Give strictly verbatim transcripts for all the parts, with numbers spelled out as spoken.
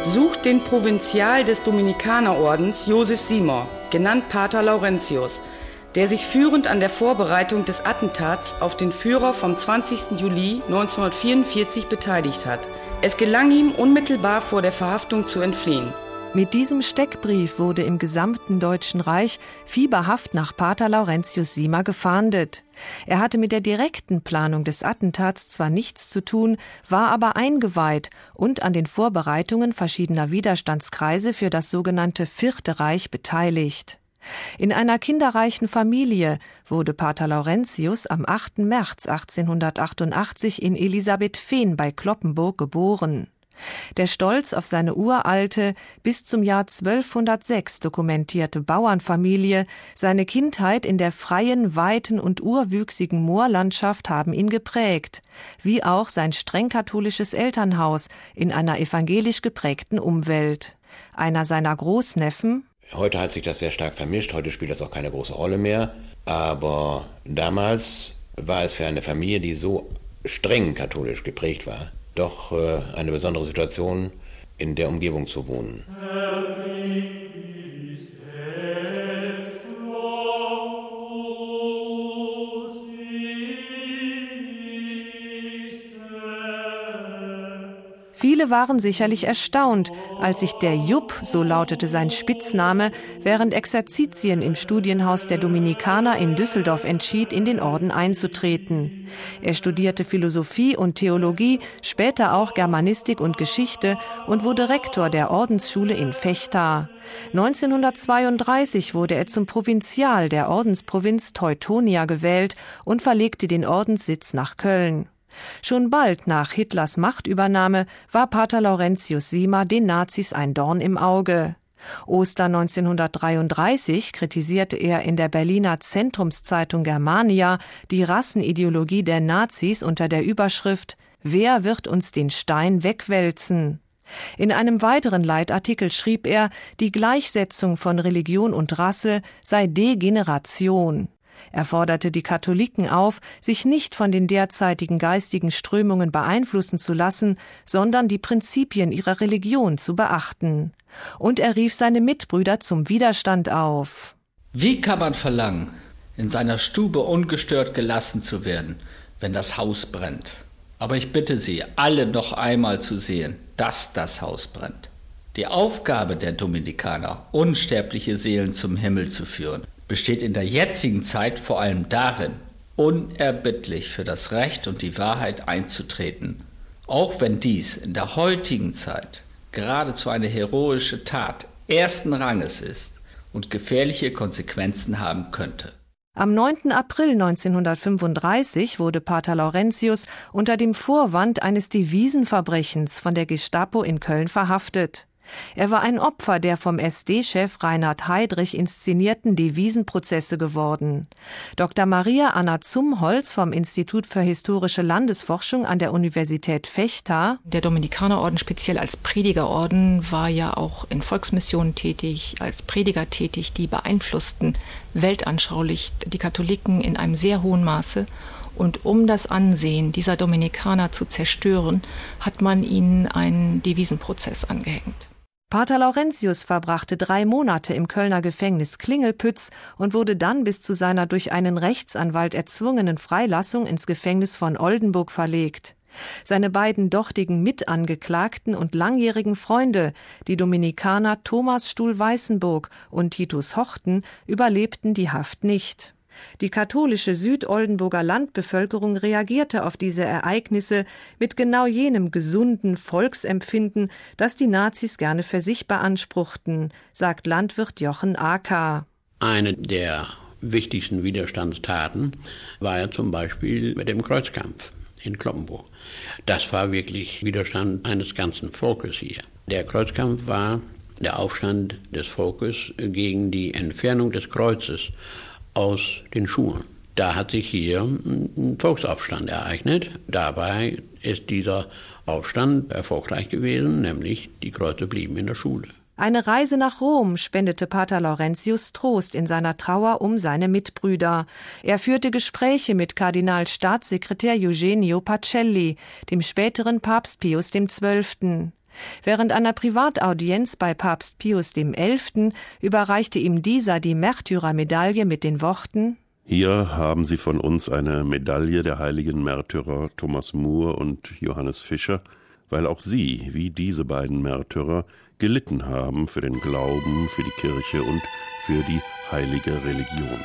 sucht den Provinzial des Dominikanerordens Josef Simor, genannt Pater Laurentius, der sich führend an der Vorbereitung des Attentats auf den Führer vom zwanzigsten Juli neunzehnhundertvierundvierzig beteiligt hat. Es gelang ihm, unmittelbar vor der Verhaftung zu entfliehen. Mit diesem Steckbrief wurde im gesamten Deutschen Reich fieberhaft nach Pater Laurentius Simor gefahndet. Er hatte mit der direkten Planung des Attentats zwar nichts zu tun, war aber eingeweiht und an den Vorbereitungen verschiedener Widerstandskreise für das sogenannte Vierte Reich beteiligt. In einer kinderreichen Familie wurde Pater Laurentius am achten März achtzehnhundertachtundachtzig in Elisabethfehn bei Cloppenburg geboren. Der Stolz auf seine uralte, bis zum Jahr zwölfhundertsechs dokumentierte Bauernfamilie, seine Kindheit in der freien, weiten und urwüchsigen Moorlandschaft haben ihn geprägt, wie auch sein streng katholisches Elternhaus in einer evangelisch geprägten Umwelt. Einer seiner Großneffen: Heute hat sich das sehr stark vermischt, heute spielt das auch keine große Rolle mehr, aber damals war es für eine Familie, die so streng katholisch geprägt war, doch äh, eine besondere Situation, in der Umgebung zu wohnen. Viele waren sicherlich erstaunt, als sich der Jupp, so lautete sein Spitzname, während Exerzitien im Studienhaus der Dominikaner in Düsseldorf entschied, in den Orden einzutreten. Er studierte Philosophie und Theologie, später auch Germanistik und Geschichte und wurde Rektor der Ordensschule in Vechta. neunzehnhundertzweiunddreißig wurde er zum Provinzial der Ordensprovinz Teutonia gewählt und verlegte den Ordenssitz nach Köln. Schon bald nach Hitlers Machtübernahme war Pater Laurentius Simor den Nazis ein Dorn im Auge. Ostern neunzehnhundertdreiunddreißig kritisierte er in der Berliner Zentrumszeitung Germania die Rassenideologie der Nazis unter der Überschrift »Wer wird uns den Stein wegwälzen?« In einem weiteren Leitartikel schrieb er, die Gleichsetzung von Religion und Rasse sei Degeneration. Er forderte die Katholiken auf, sich nicht von den derzeitigen geistigen Strömungen beeinflussen zu lassen, sondern die Prinzipien ihrer Religion zu beachten. Und er rief seine Mitbrüder zum Widerstand auf. Wie kann man verlangen, in seiner Stube ungestört gelassen zu werden, wenn das Haus brennt? Aber ich bitte Sie, alle noch einmal zu sehen, dass das Haus brennt. Die Aufgabe der Dominikaner, unsterbliche Seelen zum Himmel zu führen, besteht in der jetzigen Zeit vor allem darin, unerbittlich für das Recht und die Wahrheit einzutreten, auch wenn dies in der heutigen Zeit geradezu eine heroische Tat ersten Ranges ist und gefährliche Konsequenzen haben könnte. Am neunten April neunzehnhundertfünfunddreißig wurde Pater Laurentius unter dem Vorwand eines Devisenverbrechens von der Gestapo in Köln verhaftet. Er war ein Opfer der vom S D-Chef Reinhard Heydrich inszenierten Devisenprozesse geworden. Doktor Maria Anna Zumholz vom Institut für Historische Landesforschung an der Universität Vechta. Der Dominikanerorden, speziell als Predigerorden, war ja auch in Volksmissionen tätig, als Prediger tätig, die beeinflussten weltanschaulich die Katholiken in einem sehr hohen Maße. Und um das Ansehen dieser Dominikaner zu zerstören, hat man ihnen einen Devisenprozess angehängt. Pater Laurentius verbrachte drei Monate im Kölner Gefängnis Klingelpütz und wurde dann bis zu seiner durch einen Rechtsanwalt erzwungenen Freilassung ins Gefängnis von Oldenburg verlegt. Seine beiden dortigen Mitangeklagten und langjährigen Freunde, die Dominikaner Thomas Stuhl-Weißenburg und Titus Hochten, überlebten die Haft nicht. Die katholische Südoldenburger Landbevölkerung reagierte auf diese Ereignisse mit genau jenem gesunden Volksempfinden, das die Nazis gerne für sich beanspruchten, sagt Landwirt Jochen Acker. Eine der wichtigsten Widerstandstaten war ja zum Beispiel mit dem Kreuzkampf in Cloppenburg. Das war wirklich Widerstand eines ganzen Volkes hier. Der Kreuzkampf war der Aufstand des Volkes gegen die Entfernung des Kreuzes aus den Schuhen. Da hat sich hier ein Volksaufstand ereignet. Dabei ist dieser Aufstand erfolgreich gewesen, nämlich die Kreuze blieben in der Schule. Eine Reise nach Rom spendete Pater Laurentius Trost in seiner Trauer um seine Mitbrüder. Er führte Gespräche mit Kardinalstaatssekretär Eugenio Pacelli, dem späteren Papst Pius der Zwölfte. Während einer Privataudienz bei Papst Pius der Elfte überreichte ihm dieser die Märtyrermedaille mit den Worten: Hier haben Sie von uns eine Medaille der heiligen Märtyrer Thomas More und Johannes Fischer, weil auch Sie, wie diese beiden Märtyrer, gelitten haben für den Glauben, für die Kirche und für die heilige Religion.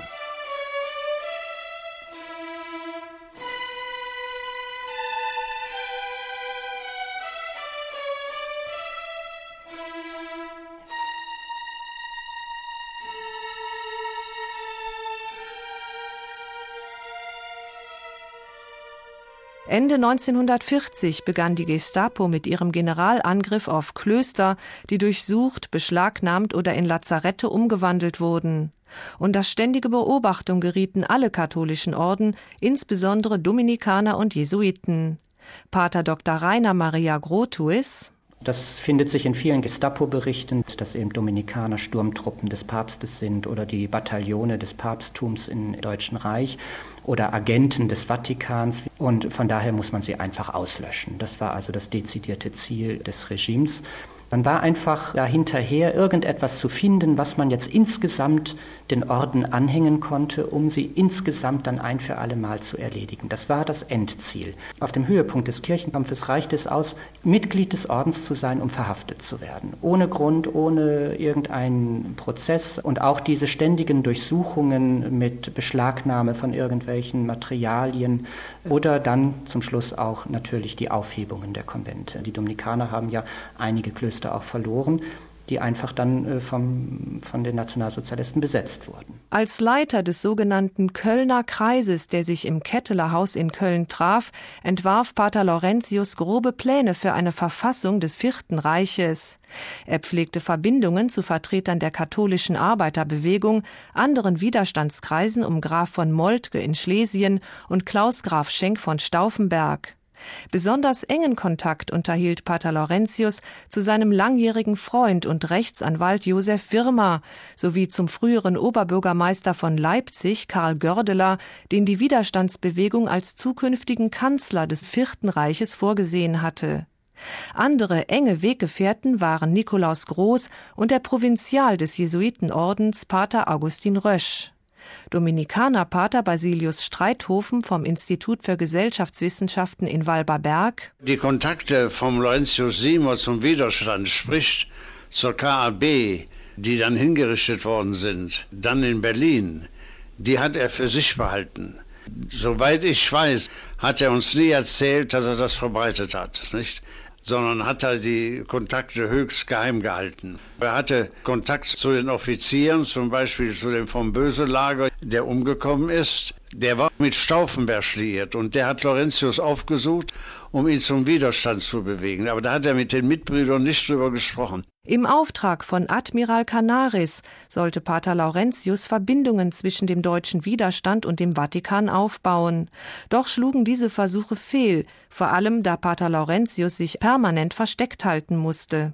Ende neunzehnhundertvierzig begann die Gestapo mit ihrem Generalangriff auf Klöster, die durchsucht, beschlagnahmt oder in Lazarette umgewandelt wurden. Unter ständige Beobachtung gerieten alle katholischen Orden, insbesondere Dominikaner und Jesuiten. Pater Doktor Rainer Maria Grotuis: Das findet sich in vielen Gestapo-Berichten, dass eben Dominikaner Sturmtruppen des Papstes sind oder die Bataillone des Papsttums im Deutschen Reich oder Agenten des Vatikans. Und von daher muss man sie einfach auslöschen. Das war also das dezidierte Ziel des Regimes. Man war einfach da hinterher, irgendetwas zu finden, was man jetzt insgesamt den Orden anhängen konnte, um sie insgesamt dann ein für alle Mal zu erledigen. Das war das Endziel. Auf dem Höhepunkt des Kirchenkampfes reichte es aus, Mitglied des Ordens zu sein, um verhaftet zu werden. Ohne Grund, ohne irgendeinen Prozess und auch diese ständigen Durchsuchungen mit Beschlagnahme von irgendwelchen Materialien oder dann zum Schluss auch natürlich die Aufhebungen der Konvente. Die Dominikaner haben ja einige Klöster auch verloren, die einfach dann vom, von den Nationalsozialisten besetzt wurden. Als Leiter des sogenannten Kölner Kreises, der sich im Ketteler Haus in Köln traf, entwarf Pater Laurentius grobe Pläne für eine Verfassung des Vierten Reiches. Er pflegte Verbindungen zu Vertretern der katholischen Arbeiterbewegung, anderen Widerstandskreisen um Graf von Moltke in Schlesien und Klaus Graf Schenk von Stauffenberg. Besonders engen Kontakt unterhielt Pater Laurentius zu seinem langjährigen Freund und Rechtsanwalt Josef Wirmer sowie zum früheren Oberbürgermeister von Leipzig Karl Gördeler, den die Widerstandsbewegung als zukünftigen Kanzler des Vierten Reiches vorgesehen hatte. Andere enge Weggefährten waren Nikolaus Groß und der Provinzial des Jesuitenordens Pater Augustin Rösch. Dominikanerpater Basilius Streithofen vom Institut für Gesellschaftswissenschaften in Walberberg: Die Kontakte vom Laurentius Seymour zum Widerstand, sprich zur K A B, die dann hingerichtet worden sind, dann in Berlin, die hat er für sich behalten. Soweit ich weiß, hat er uns nie erzählt, dass er das verbreitet hat, nicht? Sondern hat er die Kontakte höchst geheim gehalten. Er hatte Kontakt zu den Offizieren, zum Beispiel zu dem vom Böselager, der umgekommen ist. Der war mit Stauffenberg liiert und der hat Laurentius aufgesucht, um ihn zum Widerstand zu bewegen. Aber da hat er mit den Mitbrüdern nicht drüber gesprochen. Im Auftrag von Admiral Canaris sollte Pater Laurentius Verbindungen zwischen dem deutschen Widerstand und dem Vatikan aufbauen. Doch schlugen diese Versuche fehl, vor allem da Pater Laurentius sich permanent versteckt halten musste.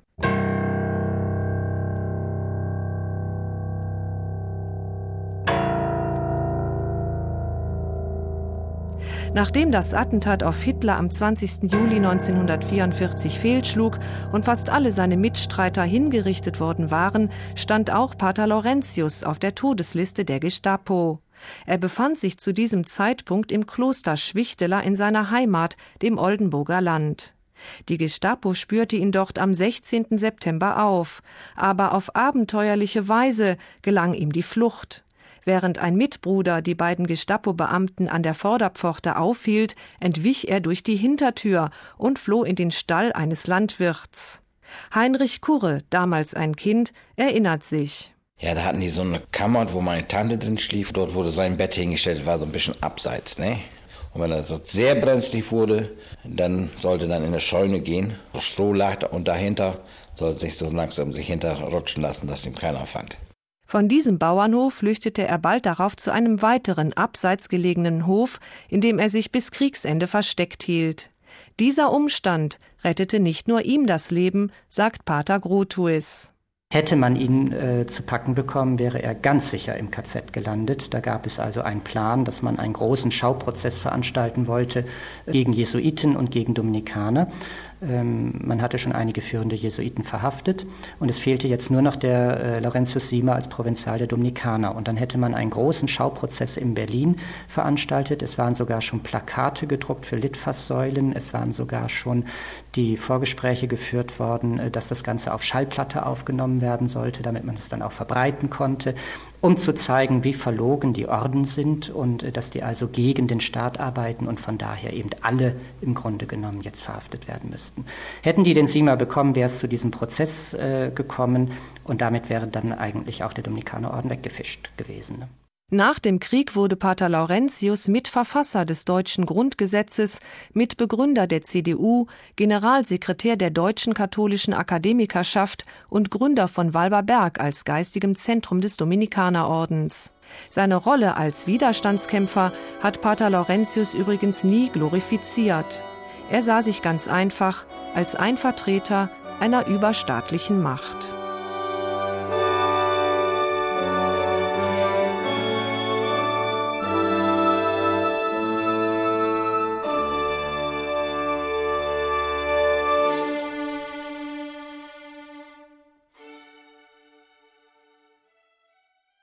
Nachdem das Attentat auf Hitler am zwanzigsten Juli neunzehnhundertvierundvierzig fehlschlug und fast alle seine Mitstreiter hingerichtet worden waren, stand auch Pater Laurentius auf der Todesliste der Gestapo. Er befand sich zu diesem Zeitpunkt im Kloster Schwichteler in seiner Heimat, dem Oldenburger Land. Die Gestapo spürte ihn dort am sechzehnten September auf, aber auf abenteuerliche Weise gelang ihm die Flucht. Während ein Mitbruder die beiden Gestapo-Beamten an der Vorderpforte aufhielt, entwich er durch die Hintertür und floh in den Stall eines Landwirts. Heinrich Kurre, damals ein Kind, erinnert sich. Ja, da hatten die so eine Kammer, wo meine Tante drin schlief. Dort wurde sein Bett hingestellt, war so ein bisschen abseits, ne? Und wenn das sehr brenzlig wurde, dann sollte dann in eine Scheune gehen. Stroh lag da und dahinter sollte sich so langsam sich hinterrutschen lassen, dass ihm keiner fand. Von diesem Bauernhof flüchtete er bald darauf zu einem weiteren abseits gelegenen Hof, in dem er sich bis Kriegsende versteckt hielt. Dieser Umstand rettete nicht nur ihm das Leben, sagt Pater Grotuis. Hätte man ihn äh, zu packen bekommen, wäre er ganz sicher im K Z gelandet. Da gab es also einen Plan, dass man einen großen Schauprozess veranstalten wollte gegen Jesuiten und gegen Dominikaner. Ähm, man hatte schon einige führende Jesuiten verhaftet und es fehlte jetzt nur noch der äh, Laurentius Siemer als Provinzial der Dominikaner. Und dann hätte man einen großen Schauprozess in Berlin veranstaltet. Es waren sogar schon Plakate gedruckt für Litfaßsäulen. Es waren sogar schon die Vorgespräche geführt worden, äh, dass das Ganze auf Schallplatte aufgenommen werden sollte, damit man es dann auch verbreiten konnte, um zu zeigen, wie verlogen die Orden sind und äh, dass die also gegen den Staat arbeiten und von daher eben alle im Grunde genommen jetzt verhaftet werden müssen. Hätten die den Siemer bekommen, wäre es zu diesem Prozess äh, gekommen und damit wäre dann eigentlich auch der Dominikanerorden weggefischt gewesen. Nach dem Krieg wurde Pater Laurentius Mitverfasser des deutschen Grundgesetzes, Mitbegründer der C D U, Generalsekretär der Deutschen Katholischen Akademikerschaft und Gründer von Walberberg als geistigem Zentrum des Dominikanerordens. Seine Rolle als Widerstandskämpfer hat Pater Laurentius übrigens nie glorifiziert. Er sah sich ganz einfach als ein Vertreter einer überstaatlichen Macht.